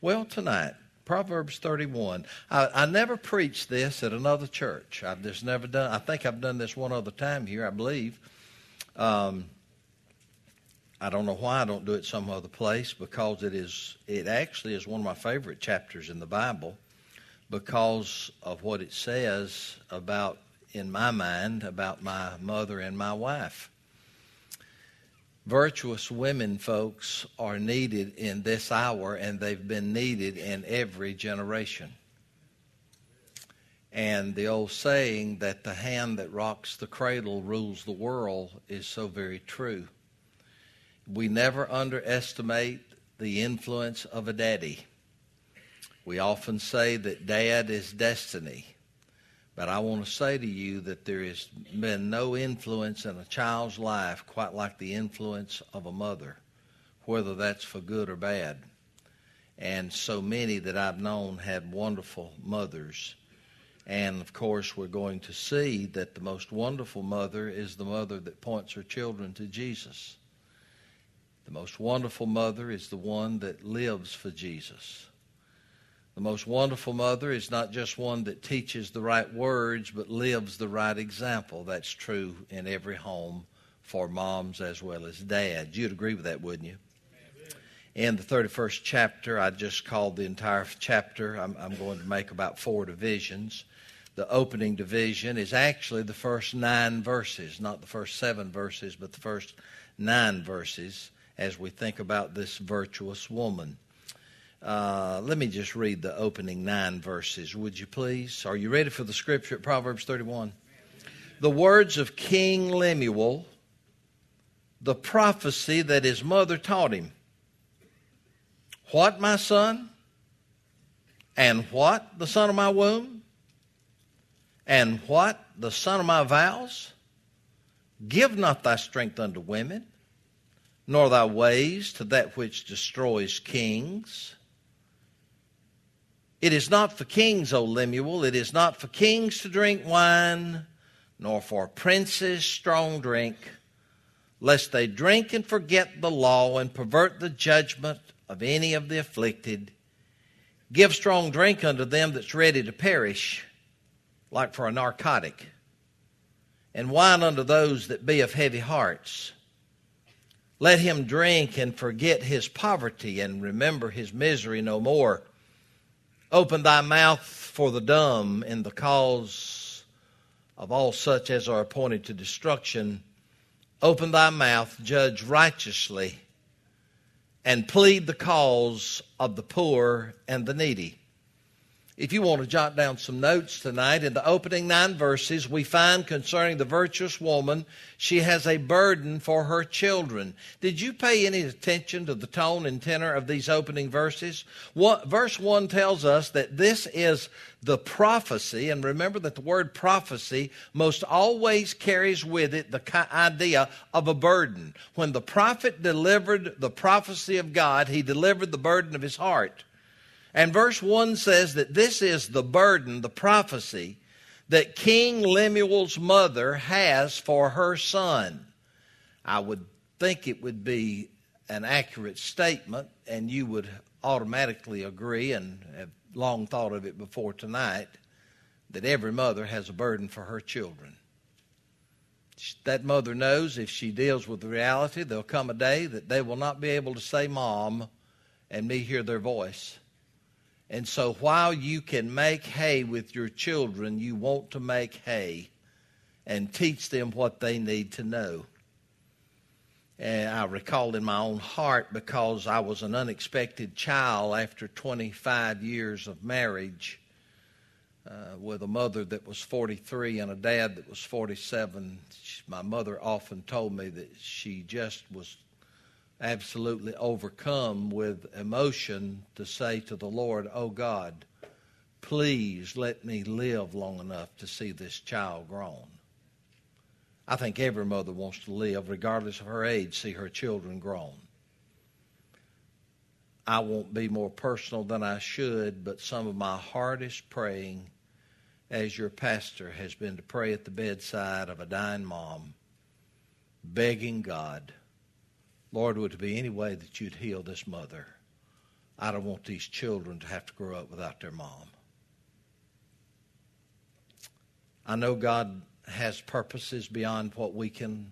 Well, tonight, Proverbs 31. I never preached this at another church. I've just never done. I think I've done this one other time here, I believe. I don't know why I don't do it some other place, because it actually is one of my favorite chapters in the Bible, because of what it says about, in my mind, about my mother and my wife. Virtuous women, folks, are needed in this hour, and they've been needed in every generation. And the old saying that the hand that rocks the cradle rules the world is so very true. We never underestimate the influence of a daddy. We often say that dad is destiny. But I want to say to you that there has been no influence in a child's life quite like the influence of a mother, whether that's for good or bad. And so many that I've known had wonderful mothers. And, of course, we're going to see that the most wonderful mother is the mother that points her children to Jesus. The most wonderful mother is the one that lives for Jesus. The most wonderful mother is not just one that teaches the right words, but lives the right example. That's true in every home for moms as well as dads. You'd agree with that, wouldn't you? In the 31st chapter, I just called the entire chapter. I'm going to make about 4 divisions. The opening division is actually the first 9 verses, not the first 7 verses, but the first 9 verses as we think about this virtuous woman. Let me just read the opening 9 verses, would you please? Are you ready for the scripture at Proverbs 31? The words of King Lemuel, the prophecy that his mother taught him. What, my son? And what, the son of my womb? And what, the son of my vows? Give not thy strength unto women, nor thy ways to that which destroys kings. It is not for kings, O Lemuel, it is not for kings to drink wine, nor for princes strong drink, lest they drink and forget the law and pervert the judgment of any of the afflicted. Give strong drink unto them that's ready to perish, like for a narcotic, and wine unto those that be of heavy hearts. Let him drink and forget his poverty and remember his misery no more. Open thy mouth for the dumb in the cause of all such as are appointed to destruction. Open thy mouth, judge righteously, and plead the cause of the poor and the needy. If you want to jot down some notes tonight, in the opening 9 verses, we find concerning the virtuous woman, she has a burden for her children. Did you pay any attention to the tone and tenor of these opening verses? Verse 1 tells us that this is the prophecy, and remember that the word prophecy most always carries with it the idea of a burden. When the prophet delivered the prophecy of God, he delivered the burden of his heart. And verse 1 says that this is the burden, the prophecy, that King Lemuel's mother has for her son. I would think it would be an accurate statement, and you would automatically agree, and have long thought of it before tonight, that every mother has a burden for her children. That mother knows if she deals with the reality, there'll come a day that they will not be able to say mom and me hear their voice. And so while you can make hay with your children, you want to make hay and teach them what they need to know. And I recall in my own heart, because I was an unexpected child after 25 years of marriage with a mother that was 43 and a dad that was 47. My mother often told me that she just was absolutely overcome with emotion to say to the Lord, "Oh God, please let me live long enough to see this child grown." I think every mother wants to live, regardless of her age, see her children grown. I won't be more personal than I should, but some of my hardest praying as your pastor has been to pray at the bedside of a dying mom, begging God, Lord, would it be any way that you'd heal this mother? I don't want these children to have to grow up without their mom. I know God has purposes beyond what we can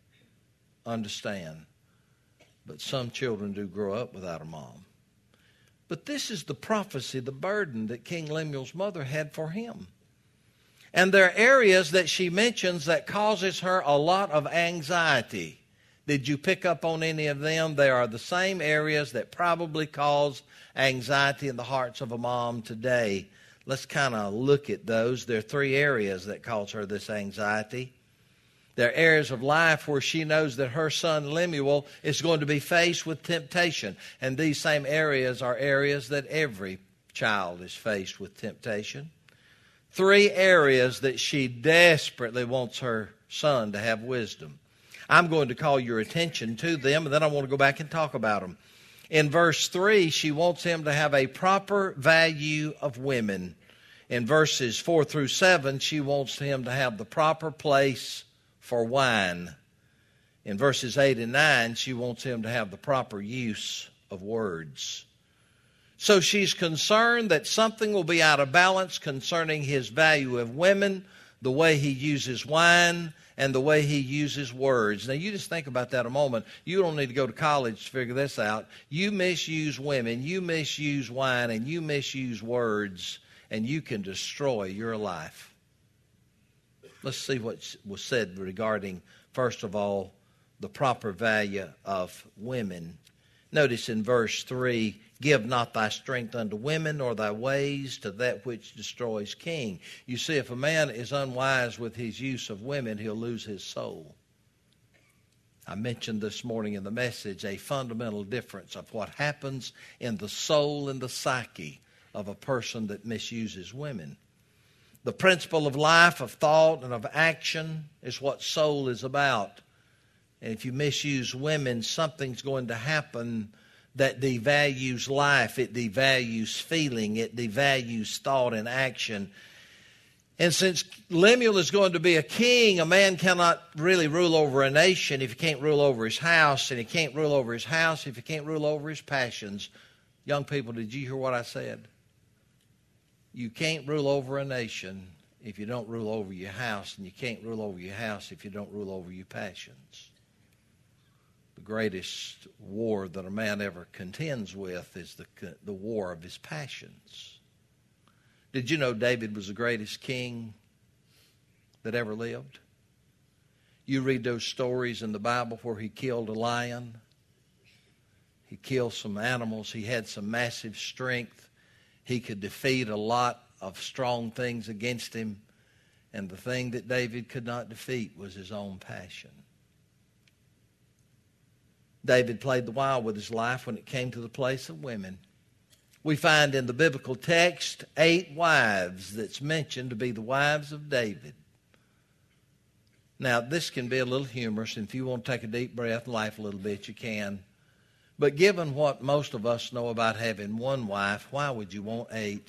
understand, but some children do grow up without a mom. But this is the prophecy, the burden that King Lemuel's mother had for him. And there are areas that she mentions that causes her a lot of anxiety. Did you pick up on any of them? They are the same areas that probably cause anxiety in the hearts of a mom today. Let's kind of look at those. There are three areas that cause her this anxiety. There are areas of life where she knows that her son Lemuel is going to be faced with temptation. And these same areas are areas that every child is faced with temptation. Three areas that she desperately wants her son to have wisdom. I'm going to call your attention to them, and then I want to go back and talk about them. In verse 3, she wants him to have a proper value of women. In verses 4 through 7, she wants him to have the proper place for wine. In verses 8 and 9, she wants him to have the proper use of words. So she's concerned that something will be out of balance concerning his value of women, the way he uses wine, and the way he uses words. Now, you just think about that a moment. You don't need to go to college to figure this out. You misuse women, you misuse wine, and you misuse words, and you can destroy your life. Let's see what was said regarding, first of all, the proper value of women. Notice in verse 3, give not thy strength unto women, nor thy ways to that which destroys king. You see, if a man is unwise with his use of women, he'll lose his soul. I mentioned this morning in the message a fundamental difference of what happens in the soul and the psyche of a person that misuses women. The principle of life, of thought, and of action is what soul is about. And if you misuse women, something's going to happen that devalues life. It devalues feeling. It devalues thought and action. And since Lemuel is going to be a king, a man cannot really rule over a nation if he can't rule over his house, and he can't rule over his house if he can't rule over his passions. Young people, did you hear what I said? You can't rule over a nation if you don't rule over your house, and you can't rule over your house if you don't rule over your passions. The greatest war that a man ever contends with is the war of his passions. Did you know David was the greatest king that ever lived? You read those stories in the Bible where he killed a lion. He killed some animals. He had some massive strength. He could defeat a lot of strong things against him. And the thing that David could not defeat was his own passion. David played the wild with his life when it came to the place of women. We find in the biblical text 8 wives that's mentioned to be the wives of David. Now, this can be a little humorous, and if you want to take a deep breath and laugh a little bit, you can. But given what most of us know about having one wife, why would you want 8?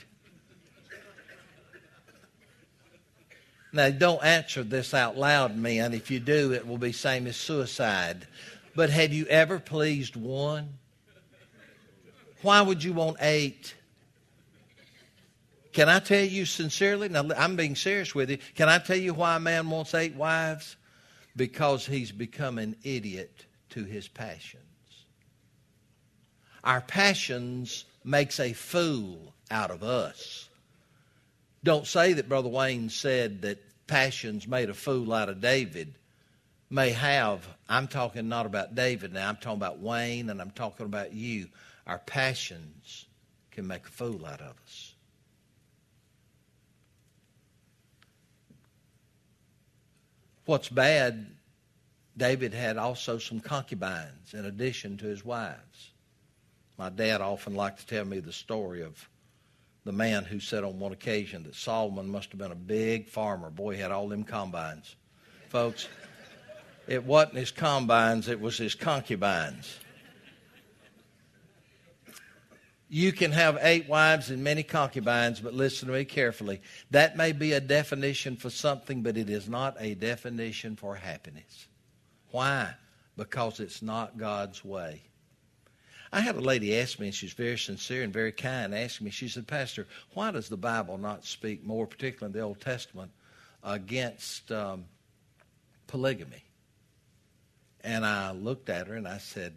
Now, don't answer this out loud, men. If you do, it will be same as suicide. But have you ever pleased one? Why would you want 8? Can I tell you sincerely? Now, I'm being serious with you. Can I tell you why a man wants 8 wives? Because he's become an idiot to his passions. Our passions makes a fool out of us. Don't say that Brother Wayne said that passions made a fool out of David. May have. I'm talking not about David now. I'm talking about Wayne, and I'm talking about you. Our passions can make a fool out of us. What's bad, David had also some concubines in addition to his wives. My dad often liked to tell me the story of the man who said on one occasion that Solomon must have been a big farmer. Boy, he had all them combines. Folks, it wasn't his combines, it was his concubines. You can have 8 wives and many concubines, but listen to me carefully. That may be a definition for something, but it is not a definition for happiness. Why? Because it's not God's way. I had a lady ask me, and she's very sincere and very kind, asking me, she said, Pastor, why does the Bible not speak more, particularly in the Old Testament, against polygamy? And I looked at her and I said,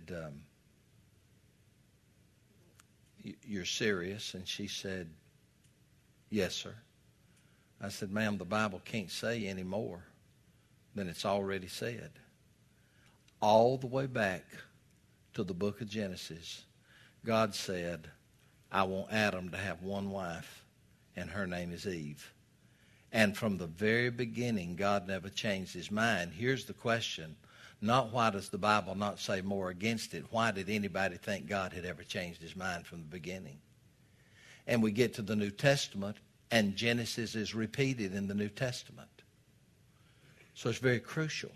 you're serious? And she said, yes, sir. I said, ma'am, the Bible can't say any more than it's already said. All the way back to the book of Genesis, God said, I want Adam to have one wife, and her name is Eve. And from the very beginning, God never changed his mind. Here's the question. Not why does the Bible not say more against it? Why did anybody think God had ever changed his mind from the beginning? And we get to the New Testament, and Genesis is repeated in the New Testament. So it's very crucial.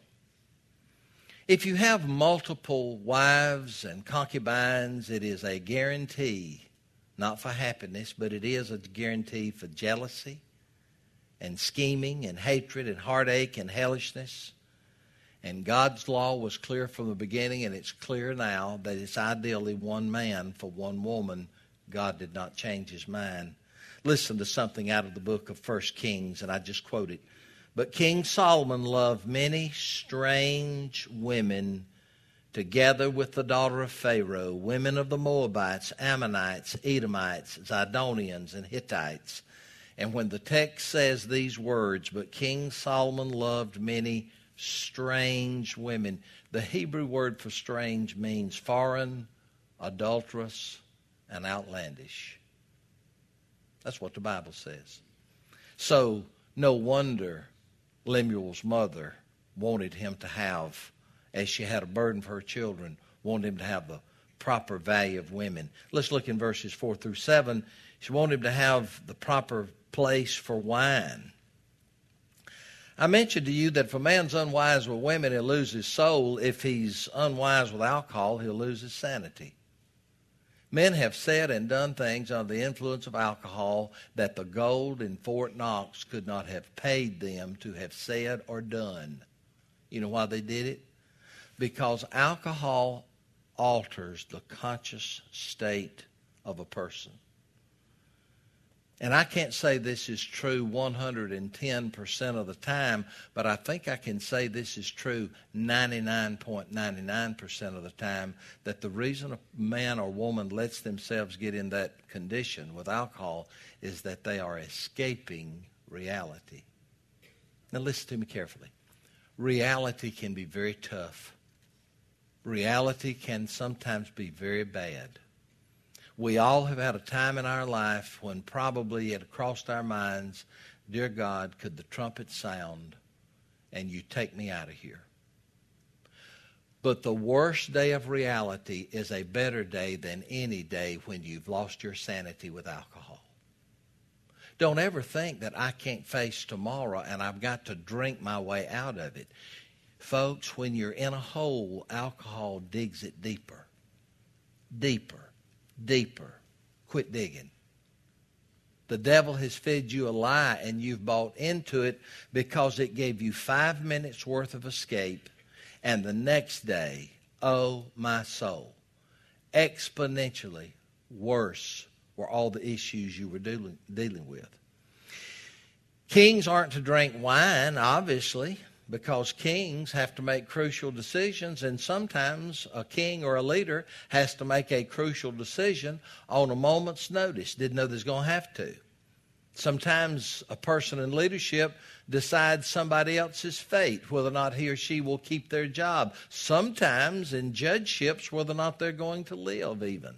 If you have multiple wives and concubines, it is a guarantee, not for happiness, but it is a guarantee for jealousy and scheming and hatred and heartache and hellishness. And God's law was clear from the beginning, and it's clear now that it's ideally one man for one woman. God did not change his mind. Listen to something out of the book of 1 Kings, and I just quote it. But King Solomon loved many strange women together with the daughter of Pharaoh, women of the Moabites, Ammonites, Edomites, Zidonians, and Hittites. And when the text says these words, but King Solomon loved many strange women, the Hebrew word for strange means foreign, adulterous, and outlandish. That's what the Bible says. So no wonder Lemuel's mother wanted him to have, as she had a burden for her children, wanted him to have the proper value of women. Let's look in verses 4 through 7. She wanted him to have the proper place for wine. I mentioned to you that if a man's unwise with women, he'll lose his soul. If he's unwise with alcohol, he'll lose his sanity. Men have said and done things under the influence of alcohol that the gold in Fort Knox could not have paid them to have said or done. You know why they did it? Because alcohol alters the conscious state of a person. And I can't say this is true 110% of the time, but I think I can say this is true 99.99% of the time, that the reason a man or woman lets themselves get in that condition with alcohol is that they are escaping reality. Now listen to me carefully. Reality can be very tough. Reality can sometimes be very bad. We all have had a time in our life when probably it crossed our minds, dear God, could the trumpet sound and you take me out of here? But the worst day of reality is a better day than any day when you've lost your sanity with alcohol. Don't ever think that I can't face tomorrow and I've got to drink my way out of it. Folks, when you're in a hole, alcohol digs it deeper. Deeper. Deeper. Quit digging. The devil has fed you a lie and you've bought into it because it gave you 5 minutes worth of escape, and the next day, oh my soul, exponentially worse were all the issues you were dealing with. Kings aren't to drink wine, obviously, because kings have to make crucial decisions, and sometimes a king or a leader has to make a crucial decision on a moment's notice. Didn't know they was going to have to. Sometimes a person in leadership decides somebody else's fate, whether or not he or she will keep their job. Sometimes in judgeships, whether or not they're going to live even.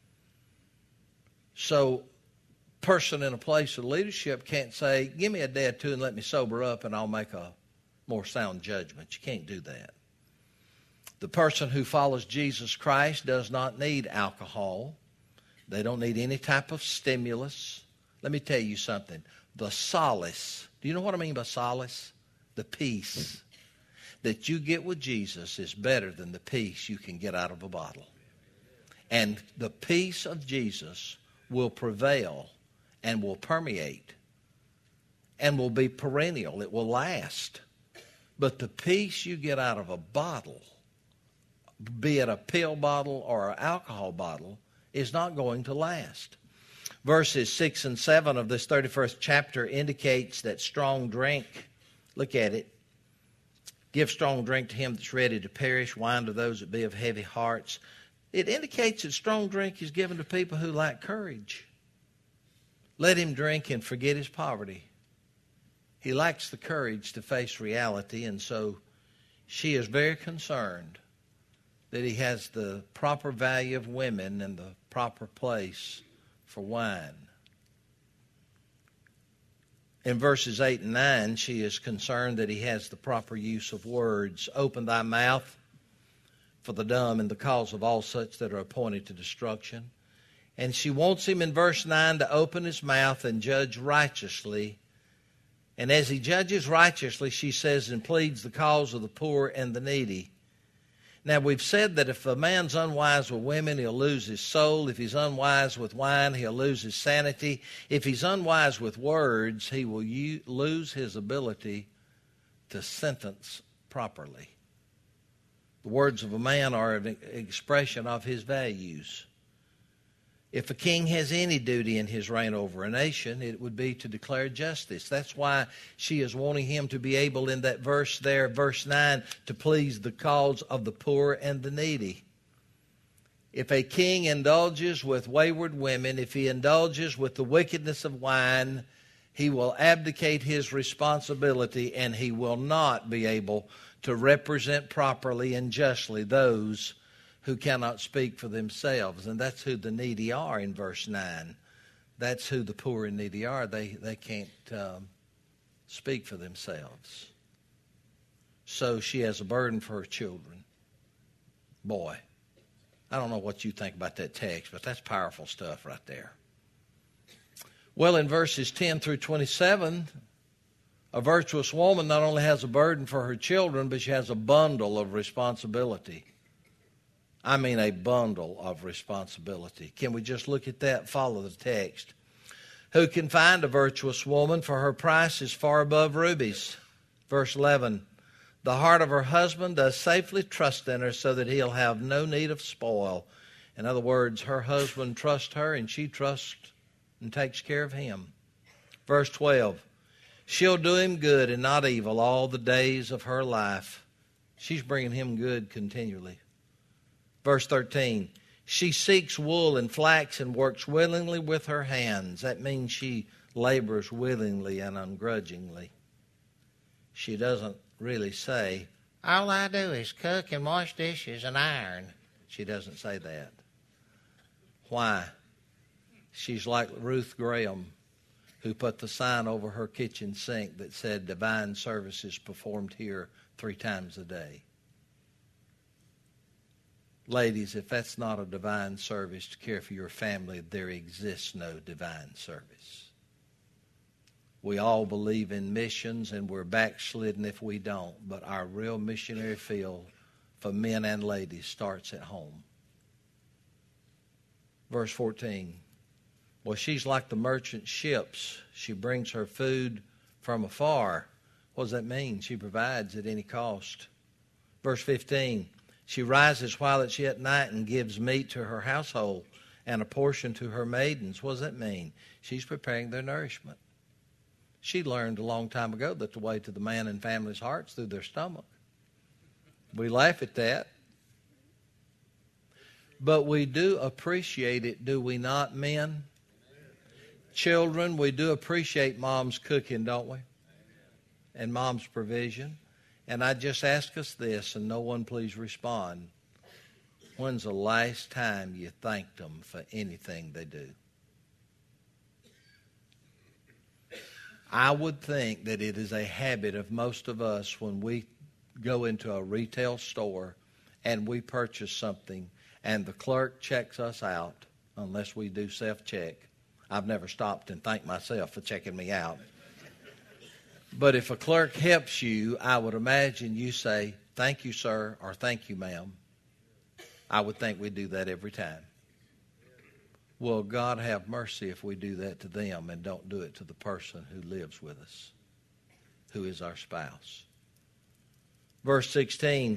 So a person in a place of leadership can't say, give me a day or two and let me sober up and I'll make a more sound judgment. You can't do that. The person who follows Jesus Christ does not need alcohol. They don't need any type of stimulus. Let me tell you something. The solace, do you know what I mean by solace? The peace that you get with Jesus is better than the peace you can get out of a bottle. And the peace of Jesus will prevail and will permeate and will be perennial. It will last. But the peace you get out of a bottle, be it a pill bottle or an alcohol bottle, is not going to last. Verses 6 and 7 of this 31st chapter indicates that strong drink, look at it, give strong drink to him that's ready to perish, wine to those that be of heavy hearts. It indicates that strong drink is given to people who lack courage. Let him drink and forget his poverty. He lacks the courage to face reality, and so she is very concerned that he has the proper value of women and the proper place for wine. In verses 8 and 9, she is concerned that he has the proper use of words. Open thy mouth for the dumb and the cause of all such that are appointed to destruction. And she wants him in verse 9 to open his mouth and judge righteously. And as he judges righteously, she says, and pleads the cause of the poor and the needy. Now, we've said that if a man's unwise with women, he'll lose his soul. If he's unwise with wine, he'll lose his sanity. If he's unwise with words, he will lose his ability to sentence properly. The words of a man are an expression of his values. If a king has any duty in his reign over a nation, it would be to declare justice. That's why she is wanting him to be able in that verse there, verse 9, to please the cause of the poor and the needy. If a king indulges with wayward women, if he indulges with the wickedness of wine, he will abdicate his responsibility and he will not be able to represent properly and justly those who cannot speak for themselves. And that's who the needy are in verse 9. That's who the poor and needy are. They can't speak for themselves. So she has a burden for her children. Boy, I don't know what you think about that text, but that's powerful stuff right there. Well, in verses 10 through 27, a virtuous woman not only has a burden for her children, but she has a bundle of responsibility. I mean a bundle of responsibility. Can we just look at that, follow the text? Who can find a virtuous woman? For her price is far above rubies. Verse 11, the heart of her husband does safely trust in her so that he'll have no need of spoil. In other words, her husband trusts her and she trusts and takes care of him. Verse 12, she'll do him good and not evil all the days of her life. She's bringing him good continually. Verse 13, she seeks wool and flax and works willingly with her hands. That means she labors willingly and ungrudgingly. She doesn't really say, all I do is cook and wash dishes and iron. She doesn't say that. Why? She's like Ruth Graham, who put the sign over her kitchen sink that said divine services performed here 3 times a day. Ladies, if that's not a divine service to care for your family, there exists no divine service. We all believe in missions, and we're backslidden if we don't, but our real missionary field for men and ladies starts at home. Verse 14, well, she's like the merchant ships. She brings her food from afar. What does that mean? She provides at any cost. Verse 15, she rises while it's yet night and gives meat to her household and a portion to her maidens. What does that mean? She's preparing their nourishment. She learned a long time ago that the way to the man and family's heart's through their stomach. We laugh at that. But we do appreciate it, do we not, men? Children, we do appreciate mom's cooking, don't we? And mom's provision. And I just ask us this, and no one please respond. When's the last time you thanked them for anything they do? I would think that it is a habit of most of us when we go into a retail store and we purchase something and the clerk checks us out, unless we do self-check. I've never stopped and thanked myself for checking me out. But if a clerk helps you, I would imagine you say, thank you, sir, or thank you, ma'am. I would think we do that every time. Will God have mercy if we do that to them and don't do it to the person who lives with us, who is our spouse? Verse 16,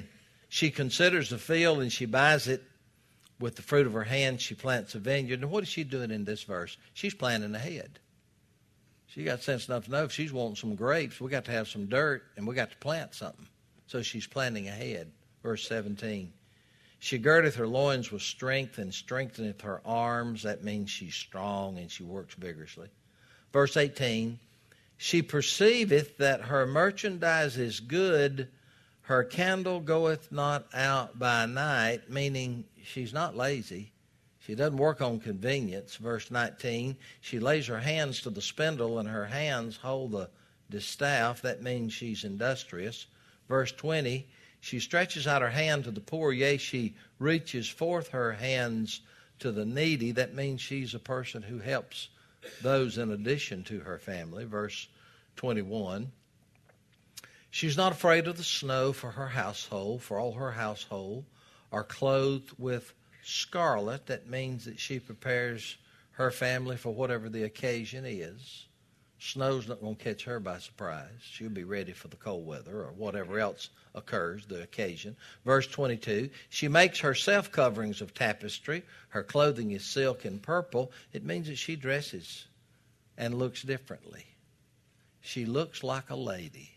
She considers the field and she buys it. With the fruit of her hand, she plants a vineyard. And what is she doing in this verse? She's planning ahead. She got sense enough to know if she's wanting some grapes, we got to have some dirt and we got to plant something. So she's planning ahead. Verse 17. She girdeth her loins with strength and strengtheneth her arms. That means she's strong and she works vigorously. Verse 18. She perceiveth that her merchandise is good. Her candle goeth not out by night, meaning she's not lazy. She doesn't work on convenience. Verse 19, she lays her hands to the spindle and her hands hold the distaff. That means she's industrious. Verse 20, she stretches out her hand to the poor. Yea, she reaches forth her hands to the needy. That means she's a person who helps those in addition to her family. Verse 21, she's not afraid of the snow for her household, for all her household are clothed with scarlet. That means that she prepares her family for whatever the occasion is. Snow's not going to catch her by surprise. She'll be ready for the cold weather or whatever else occurs, the occasion. Verse 22, she makes herself coverings of tapestry. Her clothing is silk and purple. It means that she dresses and looks differently. She looks like a lady.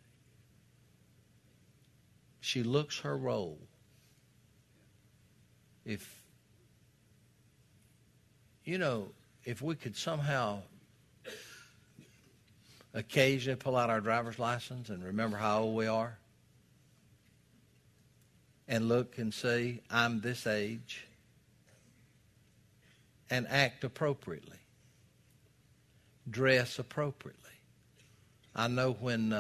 She looks her role. If we could somehow occasionally pull out our driver's license and remember how old we are and look and see, I'm this age, and act appropriately, dress appropriately. I know when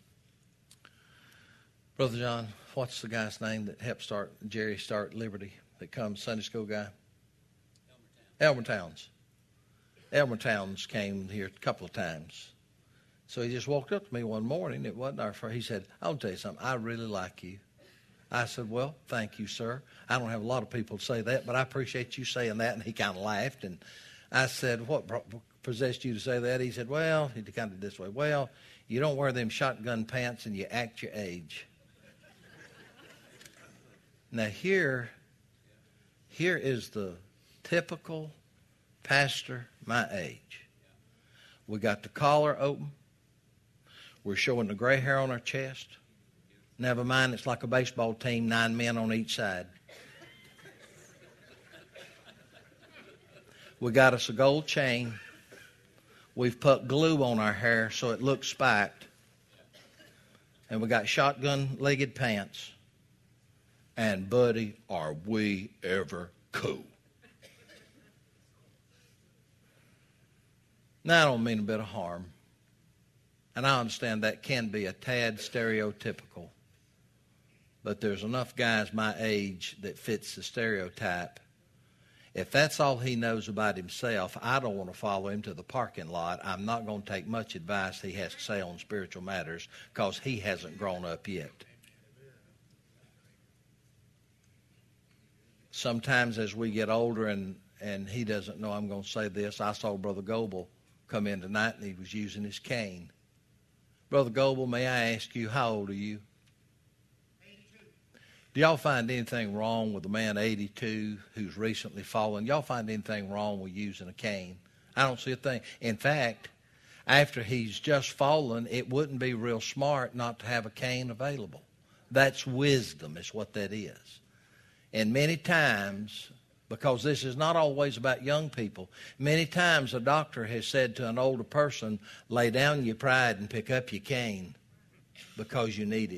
Brother John, what's the guy's name that helped Jerry start Liberty, that comes, Sunday school guy? Elmer Towns. Elmer Towns came here a couple of times. So he just walked up to me one morning. It wasn't our first. He said, I'll tell you something. I really like you. I said, well, thank you, sir. I don't have a lot of people say that, but I appreciate you saying that. And he kind of laughed. And I said, what possessed you to say that? He said, well, he kind of did this way. Well, you don't wear them shotgun pants and you act your age. Now here is the typical pastor my age. We got the collar open. We're showing the gray hair on our chest. Never mind, it's like a baseball team, 9 men on each side. We got us a gold chain. We've put glue on our hair so it looks spiked. And we got shotgun-legged pants. And, buddy, are we ever cool. Now, I don't mean a bit of harm. And I understand that can be a tad stereotypical. But there's enough guys my age that fits the stereotype. If that's all he knows about himself, I don't want to follow him to the parking lot. I'm not going to take much advice he has to say on spiritual matters because he hasn't grown up yet. Sometimes as we get older and he doesn't know I'm going to say this, I saw Brother Goebel come in tonight and he was using his cane. Brother Goebel, may I ask you, how old are you? 82. Do y'all find anything wrong with a man 82 who's recently fallen? Y'all find anything wrong with using a cane? I don't see a thing. In fact, after he's just fallen, it wouldn't be real smart not to have a cane available. That's wisdom is what that is. And many times, because this is not always about young people, many times a doctor has said to an older person, lay down your pride and pick up your cane because you need it.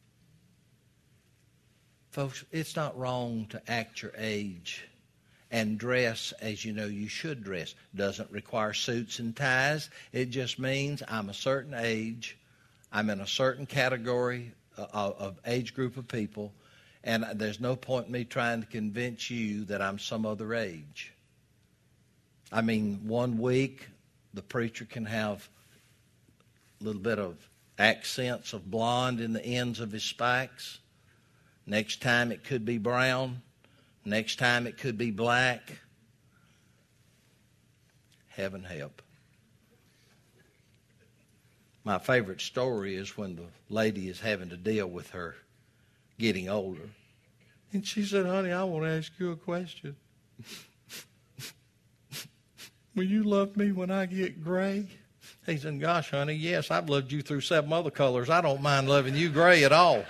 Folks, it's not wrong to act your age and dress as you know you should dress. Doesn't require suits and ties. It just means I'm a certain age, I'm in a certain category of age group of people, and there's no point in me trying to convince you that I'm some other age. I mean, 1 week, the preacher can have a little bit of accents of blonde in the ends of his spikes. Next time it could be brown. Next time it could be black. Heaven help. My favorite story is when the lady is having to deal with her getting older. And she said, honey, I want to ask you a question. Will you love me when I get gray? He said, gosh, honey, yes, I've loved you through 7 other colors. I don't mind loving you gray at all.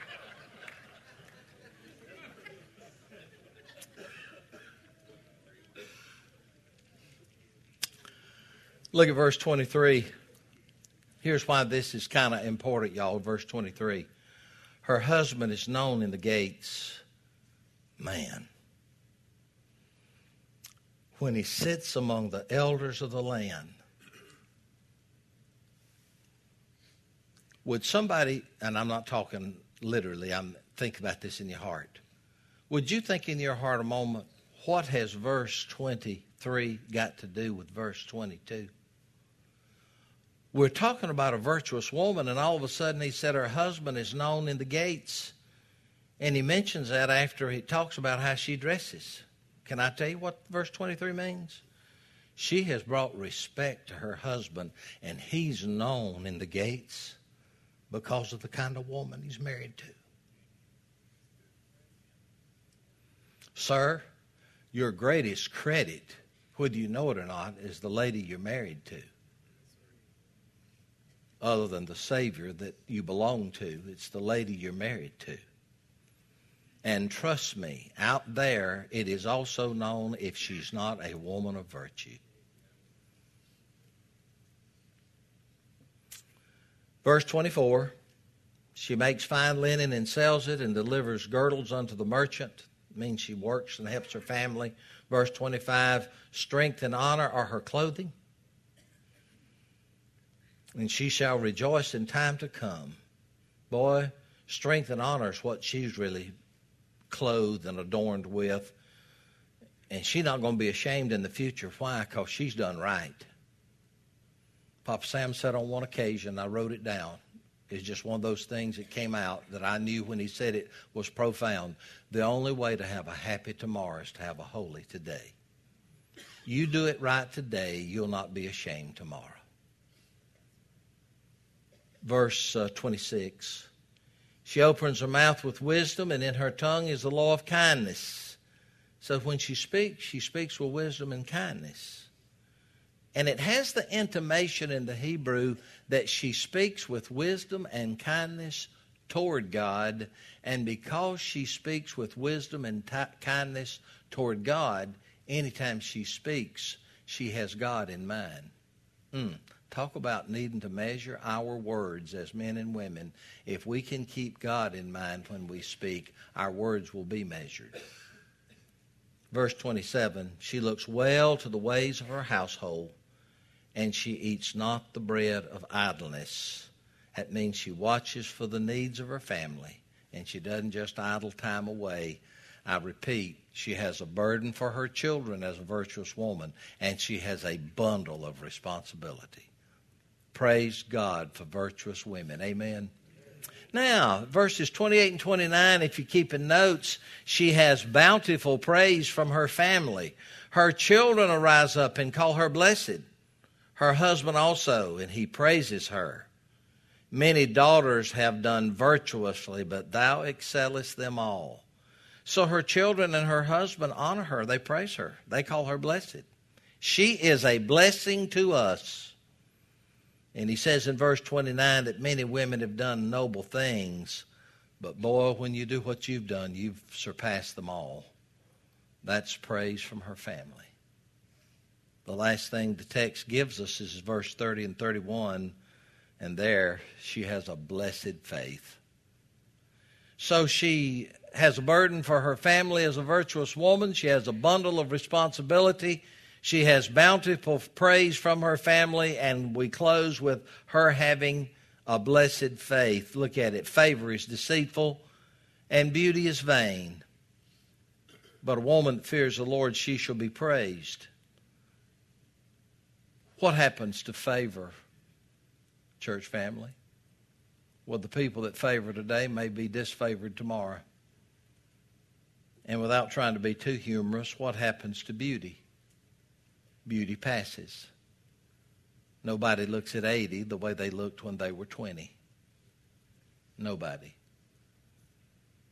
Look at verse 23. Here's why this is kind of important, y'all. Verse 23. Her husband is known in the gates. Man. When he sits among the elders of the land. Would somebody, and I'm not talking literally, I'm thinking about this in your heart. Would you think in your heart a moment, what has verse 23 got to do with verse 22? We're talking about a virtuous woman, and all of a sudden he said her husband is known in the gates. And he mentions that after he talks about how she dresses. Can I tell you what verse 23 means? She has brought respect to her husband, and he's known in the gates because of the kind of woman he's married to. Sir, your greatest credit, whether you know it or not, is the lady you're married to. Other than the Savior that you belong to, it's the lady you're married to. And trust me, out there it is also known if she's not a woman of virtue. Verse 24, she makes fine linen and sells it and delivers girdles unto the merchant. It means she works and helps her family. Verse 25, strength and honor are her clothing. And she shall rejoice in time to come. Boy, strength and honor is what she's really clothed and adorned with. And she's not going to be ashamed in the future. Why? Because she's done right. Papa Sam said on one occasion, I wrote it down. It's just one of those things that came out that I knew when he said it was profound. The only way to have a happy tomorrow is to have a holy today. You do it right today, you'll not be ashamed tomorrow. Verse 26, she opens her mouth with wisdom, and in her tongue is the law of kindness. So when she speaks with wisdom and kindness. And it has the intimation in the Hebrew that she speaks with wisdom and kindness toward God. And because she speaks with wisdom and kindness toward God, anytime she speaks, she has God in mind. Talk about needing to measure our words as men and women. If we can keep God in mind when we speak, our words will be measured. Verse 27, she looks well to the ways of her household, and she eats not the bread of idleness. That means she watches for the needs of her family, and she doesn't just idle time away. I repeat, she has a burden for her children as a virtuous woman, and she has a bundle of responsibility. Praise God for virtuous women. Amen. Now, verses 28 and 29, if you're keeping notes, she has bountiful praise from her family. Her children arise up and call her blessed. Her husband also, and he praises her. Many daughters have done virtuously, but thou excellest them all. So her children and her husband honor her. They praise her. They call her blessed. She is a blessing to us. And he says in verse 29 that many women have done noble things. But boy, when you do what you've done, you've surpassed them all. That's praise from her family. The last thing the text gives us is verse 30 and 31. And there she has a blessed faith. So she has a burden for her family as a virtuous woman. She has a bundle of responsibility. She has bountiful praise from her family, and we close with her having a blessed faith. Look at it. Favor is deceitful, and beauty is vain. But a woman that fears the Lord, she shall be praised. What happens to favor, church family? Well, the people that favor today may be disfavored tomorrow. And without trying to be too humorous, what happens to beauty? Beauty passes. Nobody looks at 80 the way they looked when they were 20. Nobody.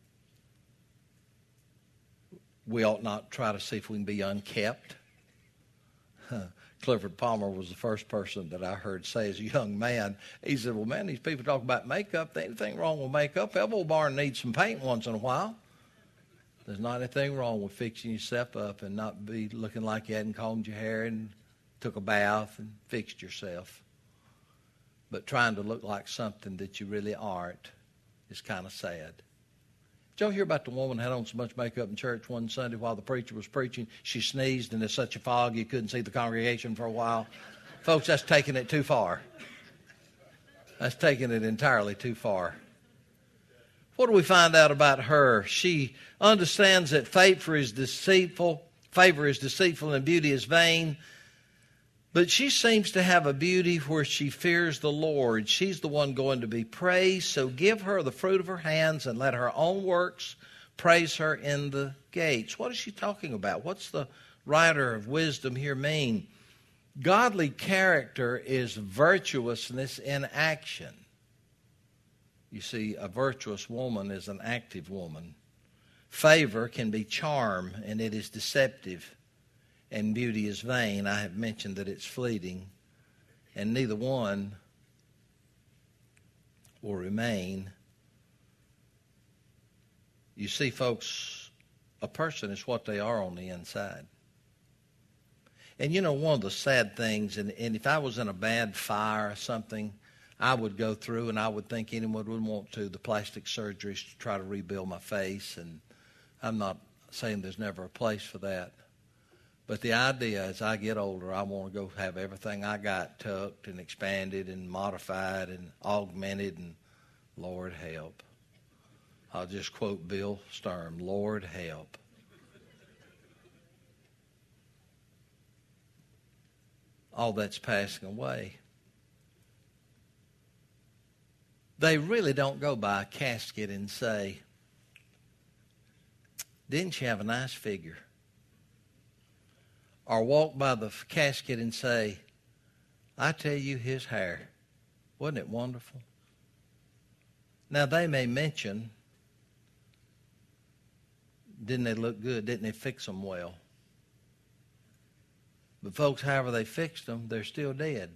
we ought not try to see if we can be unkept. Clifford Palmer was the first person that I heard say as a young man. He said, well, man, these people talk about makeup. There ain't anything wrong with makeup. Elbow Barn needs some paint once in a while. There's not anything wrong with fixing yourself up and not be looking like you hadn't combed your hair and took a bath and fixed yourself. But trying to look like something that you really aren't is kind of sad. Did y'all hear about the woman that had on so much makeup in church one Sunday while the preacher was preaching? She sneezed and there's such a fog you couldn't see the congregation for a while. Folks, that's taking it too far. That's taking it entirely too far. What do we find out about her? She understands that favor is deceitful and beauty is vain. But she seems to have a beauty where she fears the Lord. She's the one going to be praised. So give her the fruit of her hands and let her own works praise her in the gates. What is she talking about? What's the writer of wisdom here mean? Godly character is virtuousness in action. You see, a virtuous woman is an active woman. Favor can be charm, and it is deceptive. And beauty is vain. I have mentioned that it's fleeting. And neither one will remain. You see, folks, a person is what they are on the inside. And you know, one of the sad things, and if I was in a bad fire or something, I would go through and I would think anyone would want to, the plastic surgeries to try to rebuild my face. And I'm not saying there's never a place for that. But the idea as I get older, I want to go have everything I got tucked and expanded and modified and augmented, and Lord help. I'll just quote Bill Sturm, Lord help. All that's passing away. They really don't go by a casket and say, didn't she have a nice figure? Or walk by the casket and say, I tell you, his hair, wasn't it wonderful? Now, they may mention, didn't they look good? Didn't they fix them well? But folks, however they fixed them, they're still dead.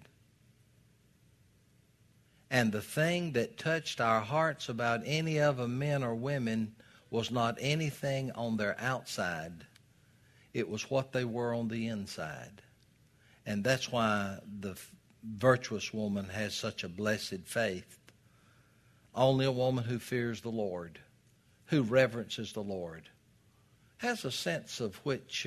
And the thing that touched our hearts about any of them, men or women, was not anything on their outside. It was what they were on the inside. And that's why the virtuous woman has such a blessed faith. Only a woman who fears the Lord, who reverences the Lord, has a sense of which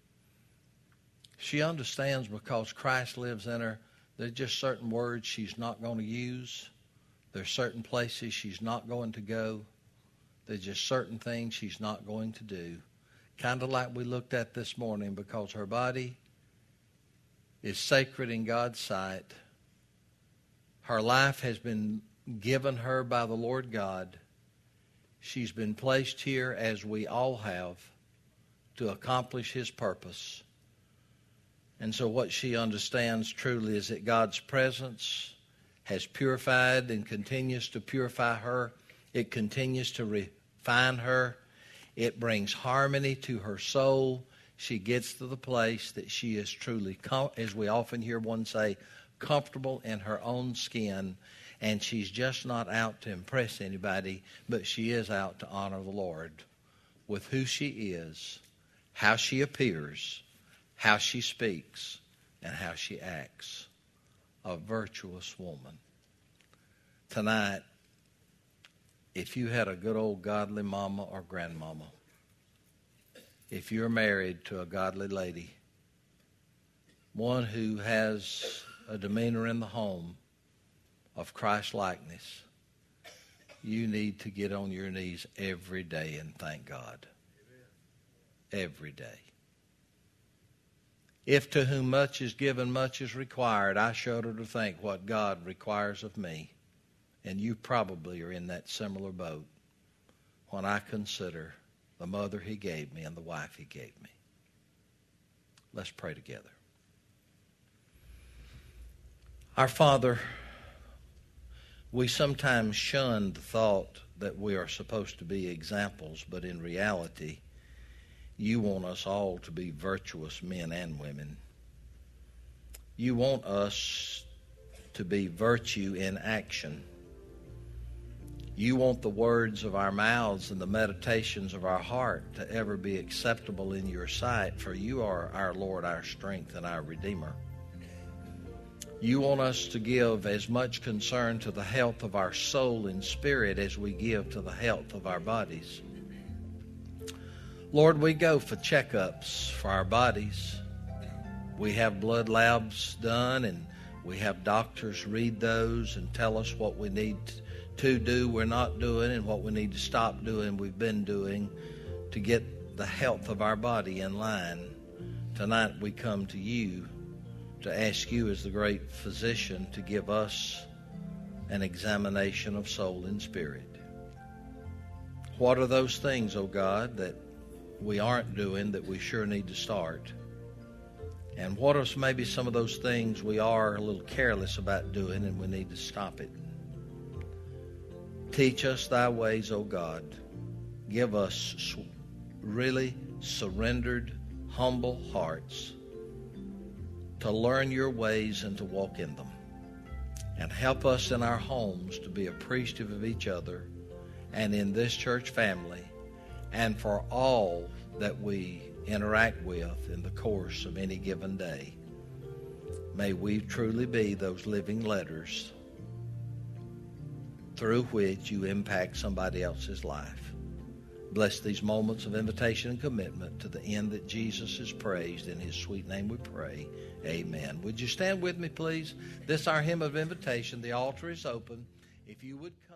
she understands because Christ lives in her. There's just certain words she's not going to use. There's certain places she's not going to go. There's just certain things she's not going to do. Kind of like we looked at this morning, because her body is sacred in God's sight. Her life has been given her by the Lord God. She's been placed here, as we all have, to accomplish His purpose. And so what she understands truly is that God's presence has purified and continues to purify her. It continues to refine her. It brings harmony to her soul. She gets to the place that she is truly, as we often hear one say, comfortable in her own skin. And she's just not out to impress anybody, but she is out to honor the Lord with who she is, how she appears, how she speaks, and how she acts. A virtuous woman. Tonight, if you had a good old godly mama or grandmama, if you're married to a godly lady, one who has a demeanor in the home of Christ-likeness, you need to get on your knees every day and thank God. Every day. If to whom much is given, much is required, I shudder to think what God requires of me. And you probably are in that similar boat when I consider the mother He gave me and the wife He gave me. Let's pray together. Our Father, we sometimes shun the thought that we are supposed to be examples, but in reality, You want us all to be virtuous men and women. You want us to be virtue in action. You want the words of our mouths and the meditations of our heart to ever be acceptable in your sight, for you are our Lord, our strength, and our Redeemer. You want us to give as much concern to the health of our soul and spirit as we give to the health of our bodies. Lord, we go for checkups for our bodies. We have blood labs done, and we have doctors read those and tell us what we need to do we're not doing and what we need to stop doing we've been doing to get the health of our body in line. Tonight we come to you to ask you as the great physician to give us an examination of soul and spirit. What are those things, oh God, that we aren't doing that we sure need to start? And what are maybe some of those things we are a little careless about doing and we need to stop it? Teach us thy ways, O God. Give us really surrendered, humble hearts to learn your ways and to walk in them. And help us in our homes to be appreciative of each other and in this church family and for all that we interact with in the course of any given day. May we truly be those living letters through which you impact somebody else's life. Bless these moments of invitation and commitment to the end that Jesus is praised. In his sweet name we pray. Amen. Would you stand with me, please? This is our hymn of invitation. The altar is open. If you would come.